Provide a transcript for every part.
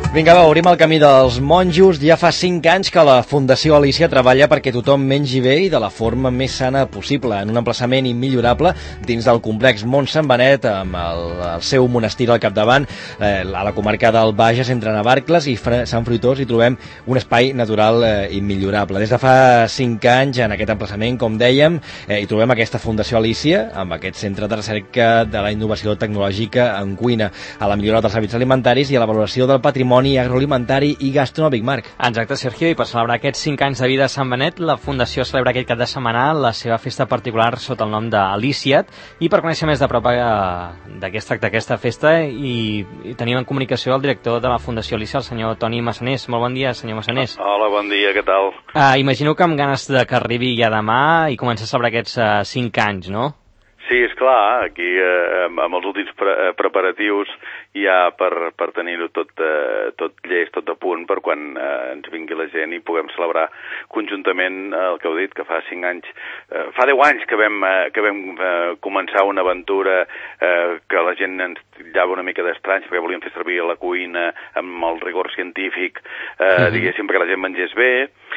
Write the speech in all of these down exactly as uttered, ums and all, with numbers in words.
Vinga, va, obrim el camí dels monjos. Ja fa cinc anys que la Fundació Alícia treballa perquè tothom mengi bé i de la forma més sana possible, en un emplaçament immillorable dins del complex Mont Sant Benet, amb el, el seu monestir al capdavant, eh, a la comarca del Bages, entre Navarcles i Sant Fruitós, hi trobem un espai natural eh, immillorable. Des de fa cinc anys, en aquest emplaçament, com dèiem, eh, hi trobem aquesta Fundació Alícia, amb aquest centre de recerca de la innovació tecnològica en cuina, a la millora dels hàbits alimentaris i a la valoració del patrimoni agroalimentari i gastronòmic, Marc. Exacte, Sergio, i per celebrar aquests cinc anys de vida a Sant Benet, la Fundació celebra aquest cap de setmana la seva festa particular sota el nom d'Alíciat, i per conèixer més de prop eh, d'aquesta d'aquesta festa i, i tenim en comunicació el director de la Fundació Alícia, el senyor Toni Massanés. Molt bon dia, senyor Massanés. Hola, bon dia, què tal? Uh, imagino que amb ganes de que arribi ja demà i començar a celebrar aquests uh, cinc anys, no? Sí, és clar, aquí eh, amb els últims pre preparatius ja per, per tenir-ho tot, eh, tot llest, tot a punt, per quan eh, ens vingui la gent i puguem celebrar conjuntament eh, el que heu dit, que fa cinc anys, eh, fa deu anys que vam, eh, que vam eh, començar una aventura eh, que la gent ens titllava una mica d'estranys, perquè volíem fer servir la cuina amb el rigor científic, eh, mm-hmm. diguéssim, perquè la gent mengés bé,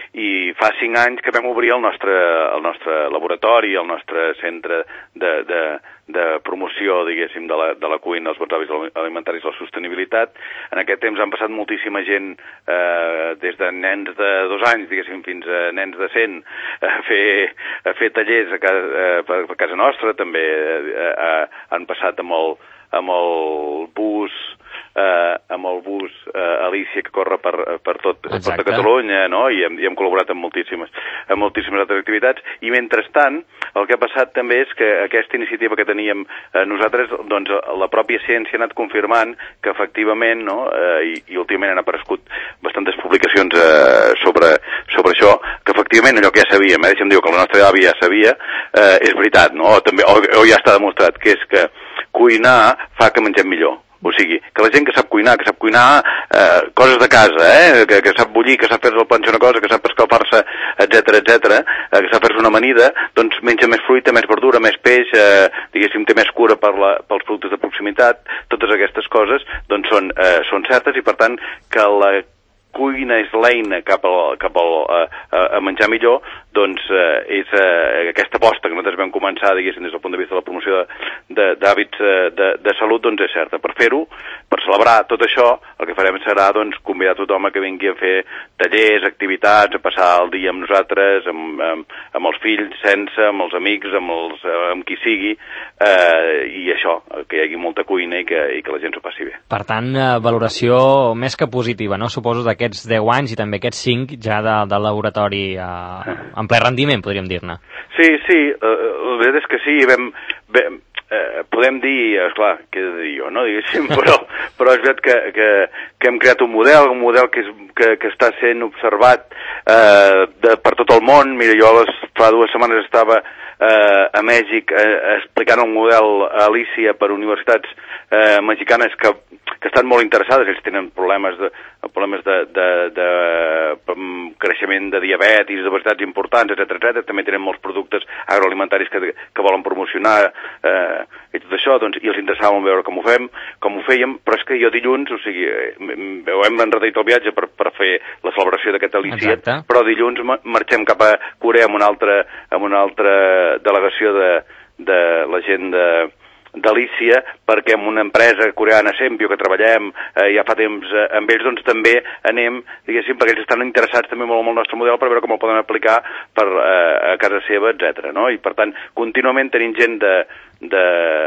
i fa cinc anys que vam obrir el nostre, el nostre laboratori, el nostre centre de De, de promoció, diguéssim, de la, de la cuina, els bons hàbits alimentaris i la sostenibilitat. En aquest temps han passat moltíssima gent, eh, des de nens de dos anys, diguéssim, fins a nens de cent, a fer, a fer tallers a casa, a, a casa nostra, també eh, eh, han passat amb el, amb el bus, eh, amb el bus eh, Alícia, que corre per, per tot, per tota Catalunya, no? I hem, i hem col·laborat amb moltíssimes, amb moltíssimes altres activitats, i mentrestant el que ha passat també és que aquesta iniciativa que teníem eh, nosaltres, doncs la pròpia ciència ha anat confirmant que efectivament, no? eh, i, i últimament han aparegut bastantes publicacions eh, sobre, sobre això, que efectivament allò que ja sabíem, eh, deixa'm dir que la nostra àvia ja sabia, eh, és veritat, no? O, també, o, o ja està demostrat, que és que cuinar fa que mengem millor. O sigui, que la gent que sap cuinar, que sap cuinar eh, coses de casa, eh, que, que sap bullir, que sap fer-se al planxa una cosa, que sap escalfar-se, etcètera, etcètera, eh, que sap fer-se una amanida, doncs menja més fruita, més verdura, més peix, eh, diguéssim, té més cura per la, pels productes de proximitat. Totes aquestes coses doncs són, eh, són certes, i per tant que la cuina és l'eina cap, al, cap al, a, a menjar millor, doncs eh, és eh, aquesta aposta que nosaltres vam començar, diguéssim, des del punt de vista de la promoció d'hàbits de, de, de, de salut, doncs és certa. Per fer-ho, per celebrar tot això, el que farem serà doncs convidar tothom a que vingui a fer tallers, activitats, a passar el dia amb nosaltres, amb, amb, amb els fills, sense, amb els amics, amb, els, amb qui sigui, eh, i això, que hi hagi molta cuina i que, i que la gent s'ho passi bé. Per tant, valoració més que positiva, no? Suposo d'aquests deu anys i també aquests cinc ja de, del laboratori eh, en ple rendiment, podríem dir-ne. Sí, sí, eh, la veritat és que sí, vam, vam, eh, podem dir, esclar, què he de dir jo, no, diguéssim, però, però és veritat que, que, que hem creat un model, un model que, és, que, que està sent observat eh, de, per tot el món. Mira, jo les, fa dues setmanes estava eh, a Mèxic eh, explicant un model a Alícia per universitats eh, mexicanes que, que estan molt interessades. Ells tenen problemes de, problemes de, de, de, de creixement de diabetis, d'obesitats importants, etcètera, etcètera. També tenen molts productes agroalimentaris que, que volen promocionar eh, i tot això, doncs, i els interessava veure com ho fem, com ho fèiem, però és que jo dilluns, o sigui, hem enredit el viatge per, per fer la celebració d'aquest Alícia, però dilluns marxem cap a Corea amb una altra, amb una altra delegació de, de la gent de d'Alícia, perquè amb una empresa coreana, Sempio, que treballem eh, ja fa temps eh, amb ells, doncs també anem, diguéssim, perquè ells estan interessats també molt en el nostre model per veure com el poden aplicar per, eh, a casa seva, etcètera, no? I per tant, contínuament tenim gent de, de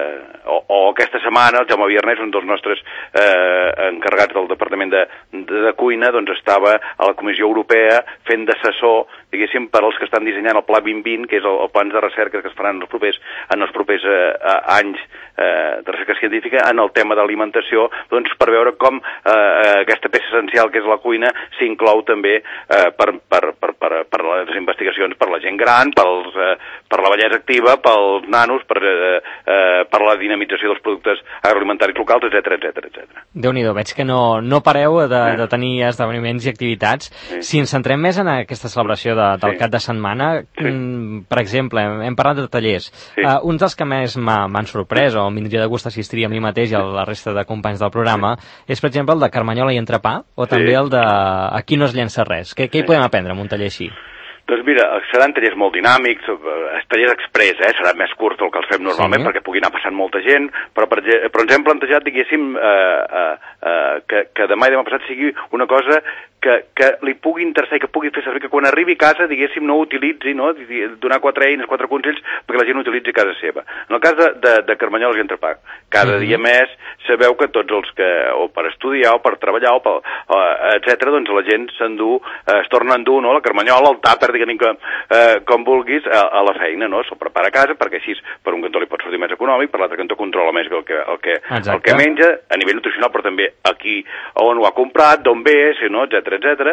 o, o aquesta setmana el Jaume Viernes, un dels nostres eh, encarregats del Departament de, de, de Cuina, doncs estava a la Comissió Europea fent d'assessor, diguéssim, per als que estan dissenyant el Pla vint vint, que és el, el plans de recerca que es faran en els propers, en els propers eh, anys eh, de recerca científica en el tema d'alimentació, doncs per veure com eh, aquesta peça essencial que és la cuina s'inclou també eh, per, per, per, per, per les investigacions per la gent gran, pels, eh, per la vellesa activa, pels nanos, per, eh, eh, per la dinamització dels productes agroalimentaris locals, etcètera, etcètera, etcètera. Déu-n'hi-do, veig que no, no pareu de, de tenir esdeveniments i activitats. Sí. Si ens centrem més en aquesta celebració de, del sí. cap de setmana, sí. mm, per exemple, hem, hem parlat de tallers. Sí. Uh, uns dels que més m'han sorprès, o m'indria de gust assistir a mi mateix i a la resta de companys del programa, sí. és, per exemple, el de carmanyola i entrepà, o sí. també el de aquí no es llença res. Què, què hi podem aprendre en un taller així? Doncs mira, seran tallers molt dinàmics, tallers express, eh? Serà més curt el que els fem normalment sí. perquè pugui anar passant molta gent, però, per, però ens hem plantejat, diguéssim, eh, eh, eh, que, que demà i demà passat sigui una cosa que, que li pugui interessar i que pugui fer servir, que quan arribi a casa, diguéssim, no utilitzi, no? Donar quatre eines, quatre consells, perquè la gent utilitzi a casa seva. En el cas de, de, de carmanyoles i entrepà, cada mm-hmm. dia més sabeu que tots els que, o per estudiar, o per treballar, o per, etcètera, doncs la gent s'endú, eh, es torna a endur, no? La carmanyola, el tàper, diguem que, eh, com vulguis, a, a la feina, no? Se'l prepara a casa, perquè així, per un cantó li pot sortir més econòmic, per l'altre cantó controla més el que, el que, el que menja, a nivell nutricional, però també aquí on ho ha comprat, d'on ve, si no, etcètera, etcètera,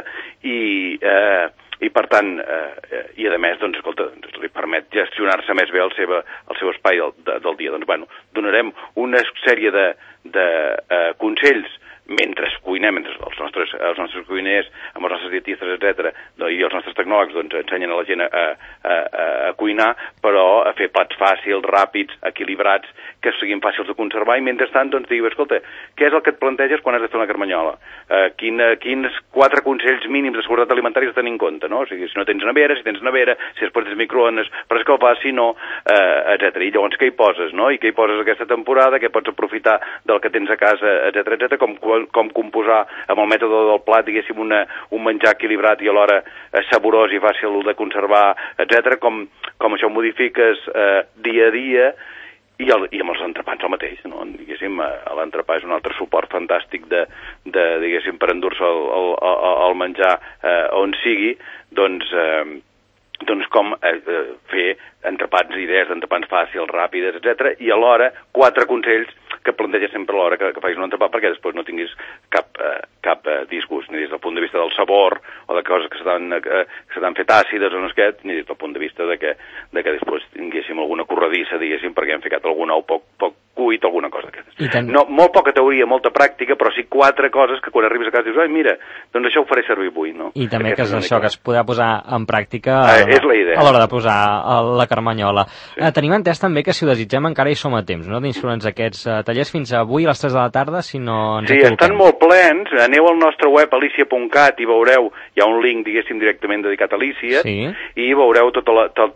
i, eh, i per tant, eh, i a més, doncs, escolta, li permet gestionar-se més bé el, seva, el seu espai del, de, del dia. Doncs, bueno, donarem una sèrie de, de eh, consells mentre cuinem, mentre els nostres, els nostres cuiners, amb els nostres dietistes, etcètera, i els nostres tecnòlegs doncs, ensenyen a la gent a, a, a, a cuinar, però a fer plats fàcils, ràpids, equilibrats, que siguin fàcils de conservar, i mentrestant doncs digueu, escolta, què és el que et planteges quan has de fer una carmanyola? Uh, quina, quins quatre consells mínims de seguretat alimentària has de tenir en compte, no? O sigui, si no tens nevera, si tens nevera, si es pots microones per escalfar, si no, uh, etcètera. I llavors què hi poses, no? I què hi poses aquesta temporada, què pots aprofitar del que tens a casa, etcètera, etcètera, com com composar amb el mètode del plat, diguéssim, una, un menjar equilibrat i alhora eh, saborós i fàcil de conservar, etcètera, com, com això ho modifiques eh, dia a dia, i, el, i amb els entrepans el mateix, no? Diguéssim, l'entrepà és un altre suport fantàstic de, de diguéssim, per endur-se el, el, el, el menjar eh, on sigui, doncs... Eh, doncs com eh, fer entrepans, idees d'entrepans fàcils, ràpides, etcètera, i alhora quatre consells que planteja sempre a l'hora que, que facis un entrepà perquè després no tinguis cap, eh, cap eh, disgust, ni des del punt de vista del sabor o de coses que s'han eh, fet àcides o no és aquest, ni des del punt de vista de que, de que després tinguéssim alguna corredissa, diguéssim, perquè hem ficat algun ou poc, poc cuit, alguna cosa d'aquestes. Ten... No, molt poca teoria, molta pràctica, però sí quatre coses que quan arribes a casa dius, ai, mira, doncs això ho faré servir avui, no? I també que és això, que es podrà posar en pràctica eh, és la idea. A l'hora de posar la carmanyola. Sí. Eh, tenim entès també que si ho desitgem encara hi som a temps, no?, d'inscriure'ns aquests uh, tallers fins avui a les tres de la tarda, si no ens sí, equivoquem. Estan molt plens, aneu al nostre web alicia punt cat i veureu, hi ha un link, diguéssim, directament dedicat a Alicia, sí. I veureu tota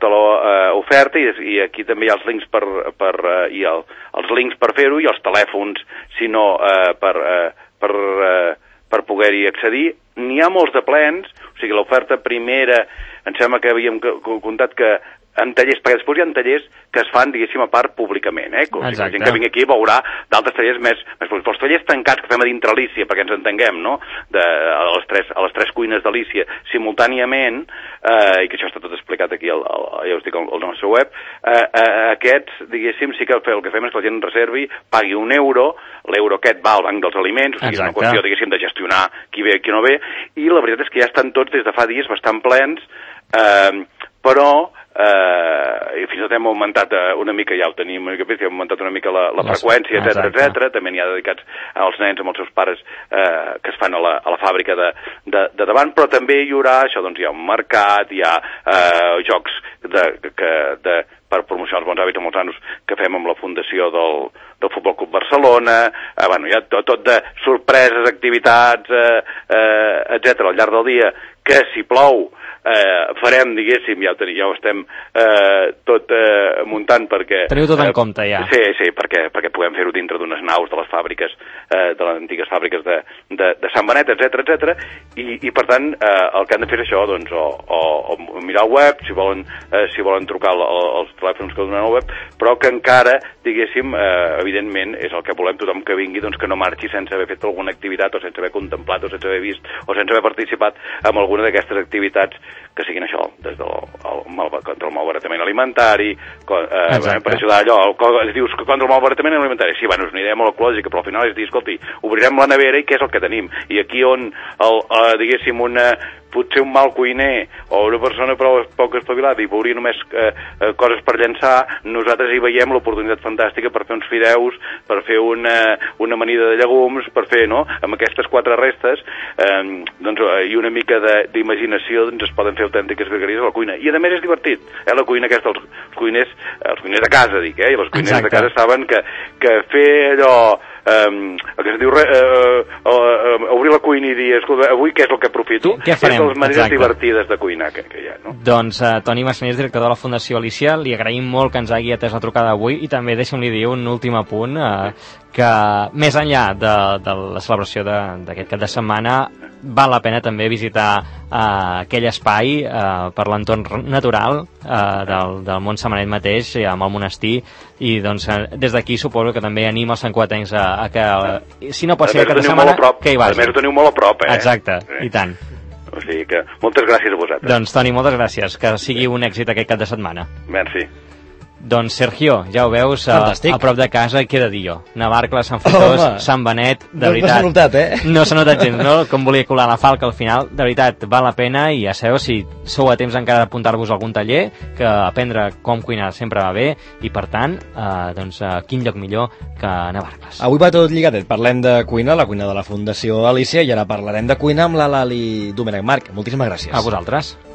l'oferta, uh, i, i aquí també hi ha els links per, per, uh, i el, els links per fer-ho, i els telèfons, si no, uh, per, uh, per, uh, per poder-hi accedir. N'hi ha molts de plens, o sigui, l'oferta primera, em sembla que havíem comptat que en tallers, perquè després hi ha tallers que es fan, diguéssim, a part públicament, eh? O sigui, la gent que vingui aquí veurà d'altres tallers més, més públics. Els tallers tancats que fem a dintre Alicia, perquè ens entenguem, no?, de, a, les tres, a les tres cuines d'Alicia simultàniament, eh, i que això està tot explicat aquí, al, al, ja us dic, al, al nostre web, eh, eh, aquests, diguéssim, sí que el, el que fem és que la gent reservi, pagui un euro, l'euro aquest va al banc dels aliments, o sigui, Exacte. És una qüestió, diguéssim, de gestionar qui ve i qui no ve, i la veritat és que ja estan tots des de fa dies bastant plens, eh, però Uh, i fins i tot hem augmentat uh, una mica, ja ho tenim, hem augmentat una mica la, la freqüència, etcètera, etcètera. També n'hi ha dedicats als nens amb els seus pares uh, que es fan a la, a la fàbrica de, de, de davant, però també hi haurà, això doncs hi ha un mercat, hi ha uh, jocs de, que, de, per promocionar els bons hàbits amb els nanos que fem amb la fundació del, del Futbol Club Barcelona, uh, bueno, hi ha tot, tot de sorpreses, activitats, uh, uh, etcètera, al llarg del dia, que si plou Eh, farem, diguéssim, ja ho, tenim, ja ho estem eh, tot eh, muntant perquè... Teniu tot en eh, compte, ja. Sí, sí, perquè, perquè puguem fer-ho dintre d'unes naus de les fàbriques, eh, de les antigues fàbriques de, de, de Sant Benet, etcètera, etcètera, i, i per tant eh, el que han de fer és això, doncs, o, o, o mirar el web, si volen, eh, si volen trucar el, el, els telèfons que donen al web, però que encara, diguéssim, eh, evidentment, és el que volem tothom que vingui, doncs que no marxi sense haver fet alguna activitat, o sense haver contemplat, o sense haver vist, o sense haver participat en alguna d'aquestes activitats que siguin això, des del el, el, contra el malbaratament alimentari, con, eh, per ajudar allò, el, dius que contra el malbaratament alimentari, sí, bueno, és una idea molt ecològica, però al final és dir, escolti, obrirem la nevera i què és el que tenim? I aquí on, el, eh, diguéssim, una potser un mal cuiner o una persona prou poc espavilada i veuria només eh, eh, coses per llançar, nosaltres hi veiem l'oportunitat fantàstica per fer uns fideus, per fer una, una amanida de llegums, per fer, no?, amb aquestes quatre restes, eh, doncs, i una mica d'imaginació, doncs es poden fer autèntiques virgueries a la cuina. I a més és divertit, eh, la cuina aquesta, els cuiners, els cuiners de casa, dic, eh, i els cuiners Exacte. de casa saben que, que fer allò, Um, el que es diu uh, uh, uh, obrir la cuina i dir, escolta, avui què és el que aprofito? Què farem? És de les maneres Exacte. divertides de cuinar que, que hi ha, no? Doncs uh, Toni Massanés, director de la Fundació Alícia, li agraïm molt que ens hagi atès la trucada avui i també deixa'm-li dir un últim apunt, uh, que més enllà de, de la celebració d'aquest cap de setmana val la pena també visitar uh, aquell espai uh, per l'entorn natural uh, del, del Mont Sentmenat mateix, amb el monestir, i doncs des d'aquí suposo que també anima els santcugatencs a, a que, uh, si no pot ser aquest setmana, que hi vagi. A més ho teniu molt a prop, eh? Exacte, sí. I tant. O sigui que moltes gràcies a vosaltres. Doncs Toni, moltes gràcies, que sigui un èxit aquest cap de setmana. Merci. Doncs Sergio, ja ho veus, a, a prop de casa queda dir jo. Navarcles, Sant Fruitós, oh, Sant Benet, de no veritat. No s'ha notat, eh? No s'ha notat gens, no? Com volia colar la falca al final. De veritat, val la pena i ja sabeu, si sou a temps encara d'apuntar-vos a algun taller, que aprendre com cuinar sempre va bé i per tant, eh, doncs, eh, quin lloc millor que Navarcles. Avui va tot lligadet. Parlem de cuina, la cuina de la Fundació Alícia, i ara parlarem de cuina amb la Lali Domènech. Marc, moltíssimes gràcies. A vosaltres.